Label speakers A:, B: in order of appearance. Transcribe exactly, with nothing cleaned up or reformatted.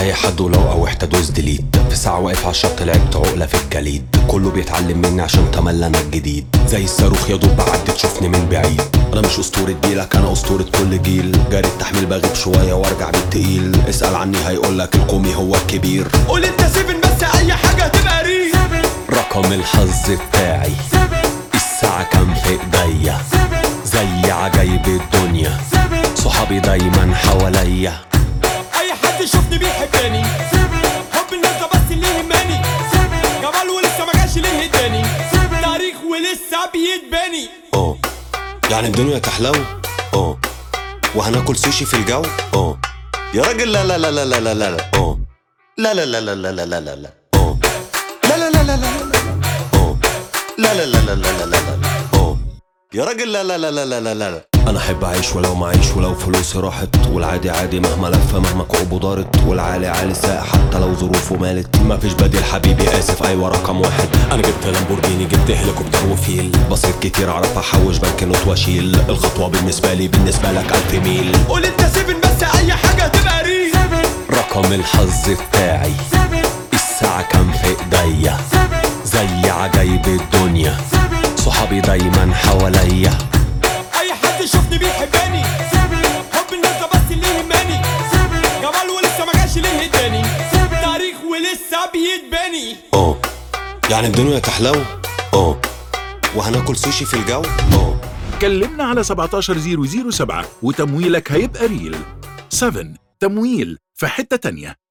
A: اي حد ولو قاوحت ادوس ديليت. في ساعة واقف على الشط لعبت عقلة في الجليد. كله بيتعلم مني عشان تملى انا الجديد. زي الصاروخ يا دوب بعدي تشوفني من بعيد. انا مش اسطورة جيلك، انا اسطورة كل جيل. جاري التحميل بغيب شوية وارجع بالتقيل. اسأل عني هيقولك القومي هو الكبير.
B: قول انت سيفن بس اي حاجة هتبقى ريل.
A: رقم الحظ بتاعي الساعة كام في ايديا. زي عجايب الدنيا صحابي دايما حواليا.
B: اي حد يشوفني بيحبني. حب الناس ده بس اللي يهمني. جمال ولسه ما جاش ليه هداني. تاريخ ولسه بيتبني.
A: اه يعني الدنيا تحلو. اه وهناكل سوشي في الجو. اه يا راجل لا لا لا لا لا لا لا. اه لا لا لا لا لا لا لا لا لا. اه لا لا لا لا لا. اه لا لا لا لا لا لا لا. اه يا راجل لا لا لا لا لا لا لا. انا احب اعيش ولو معيش ولو فلوسي راحت. والعادي عادي مهما لفه مهما كعوبه دارت. والعالي عالي ساق حتى لو ظروفه مالت. مفيش بديل حبيبي اسف ايوه رقم واحد. انا جبت لامبورجيني جبت هليكوبتر وفيل. بصيت كتير اعرف احوش بنك نوت واشيل. الخطوه بالنسبه لي بالنسبه لك الف ميل.
B: قول انت سيفن بس اي حاجة هتبقى ريل.
A: رقم الحظ بتاعي الساعه كام في ايديا. زي عجايب الدنيا صحابي دايما حواليا.
B: اي حد يشوفني بيحبني. حب الناس ده بس اللي يهمني. جمال ولسه ما جاش ليه هداني. تاريخ ولسه بيتبني.
A: اه يعني الدنيا تحلو. اه وهناكل سوشي في الجو. اه
C: كلمنا على سبعتاشر صفر صفر سبعة وتمويلك هيبقى ريل. سفن تمويل في حتة تانية.